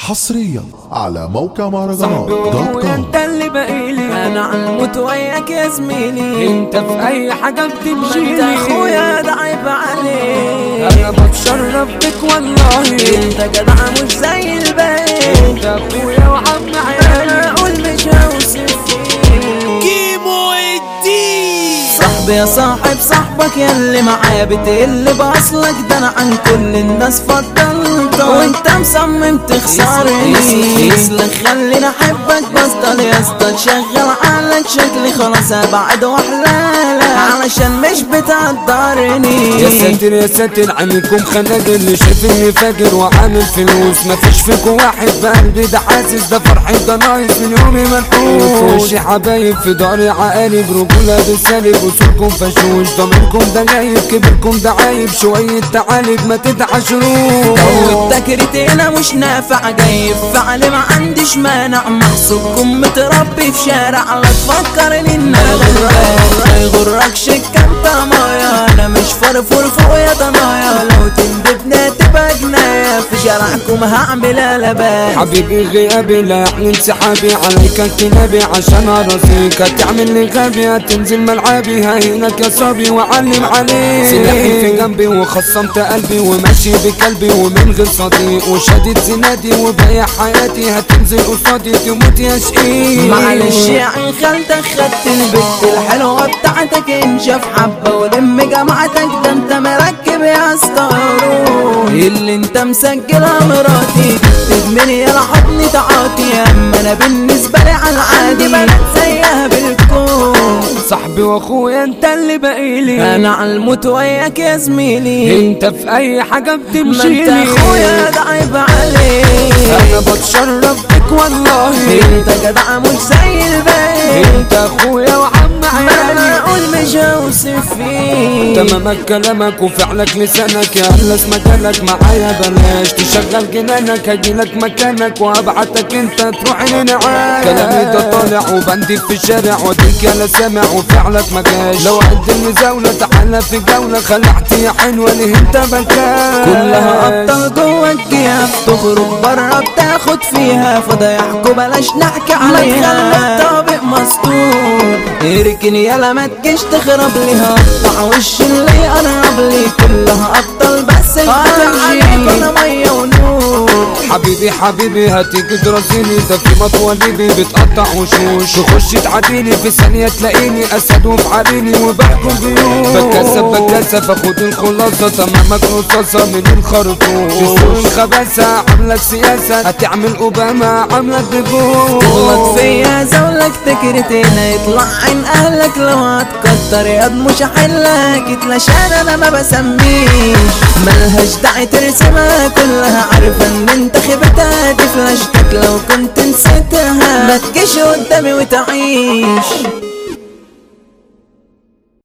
حصريا على موقع مهرجانات صاحبي انت اللي باقيلي، انا عالموت وياك يا زميلي، انت في اي حاجه بتمشيلي، انت اخويا ده عيب عليك، انا بتشرف بك والله، انت جدع مش زي الباقي، انت اخويا وعم عيالي، انا اقول مش هوصف كيمو الدين. صاحبي يا صاحب صاحبك ياللي معايا بتقل باصلك، ده انا عن كل الناس فضلتك وانت مصمم تخسرني، يسلك خليني احبك بطل يا اسطى تشغل عقلك، شكلي خلاص ابعد واحلالك علشان مش بتقدرني. يا ساتر يا ساتر عنكم خناجر اللي شايفني فاجر وعامل فلوس، مفيش فيكم واحد بقلبي ده حاسس، ده فرحي ده ناقص من يومي منحوس، في وشي حبايب في داري عقارب، رجولة بالسالب وصولكم فشوش، ضميركم ده غايب كبركم ده عايب، شوية تعالب ما تتعشروش، جو التكريت هنا مش نافع جايب فعل ما عنديش مانع، محسوبكم متربي في شارع لا تفكرني ان انا غلبان، ما يغركش الكام مايا، انا مش فرفور فوق يا ضنايا، لو تندبنا تبقى جنايا في شارعكم هعمل قلبان. حبيبي غيابي لا يعني انسحابي عليك انتنابي عشان اراسيك، هتعمل لي غبي هتنزل ملعبي، ههينك يا صبي واعلم عليك، سلاحي في جنبي وخصمت قلبي وماشي بكلبي ومن غير صديق، وشديد زنادي وبايع حياتي، هتنزل قصادي تموت يا شقيق. معلش يا عين خالتك خدت البت الحلوه بتاعتك انشف حبه ولم جماعتك، ده انت مركب يا اسطورو اللي انت مسجلها مراتي، تدمني يا حضني تعاطي، اما انا بالنسبه لي على العادي بنات زيها بالكون. صاحبي واخويا انت اللي باقيلي، انا عالموت وياك يا زميلي، انت في اي حاجه بتمشيلي، ما انت اخويا ده عيب عليك، انا بتشرف بك والله، انت جدع مش زي الباقي، انت اخويا وعم عيالي، انا اقول مش هوصف فيك، تمامك كلامك وفعلك لسانك، يا هلس مجالك معايا بلاش تشغل جنانك، هجيلك مكانك وابعتك انت تروح لنعاش، كلامي ده طالع وبندي في الشارع وديك يا سامع وفعلك مجاش، لو عد المزاولة تعالى في جولة، خلعتي يا حلوة ليه انت بكاش، كلها ابطال جوا الجياب تخرج برا بتاخد فيها، فضايحكوا بلاش نحكي عليها، ما تخلي الطابق مسطور، اركن يلا ما تجيش تخرب ليها، اقطع وش اللي يقرب لي، كلها ابطال بس عليك انا ميه ونور. حبيبي حبيبي هتيجي ترازيني، ده في مطولبي بتقطع وشوش، تخش تعديني في ثانية تلاقيني اسد وفي عريني وبحكم بيوش، بكسب اخد الخلاصة، تمامك رصاصة من الخرطوم، في سوق الخباثة عاملك سياسة، هتعمل اوباما عاملك ديفوز، تغلط فيا زولك تكرتنا يطلع عين اهلك، لو هتكتر ياض مش هحلك، اتلاشان انا ما بسميش، ملهاش داعي ترسمها كلها عارفة ان انت خيبتها، دي فلاشتك لو كنت نسيتها، ما تجيش قدامي وتعيش.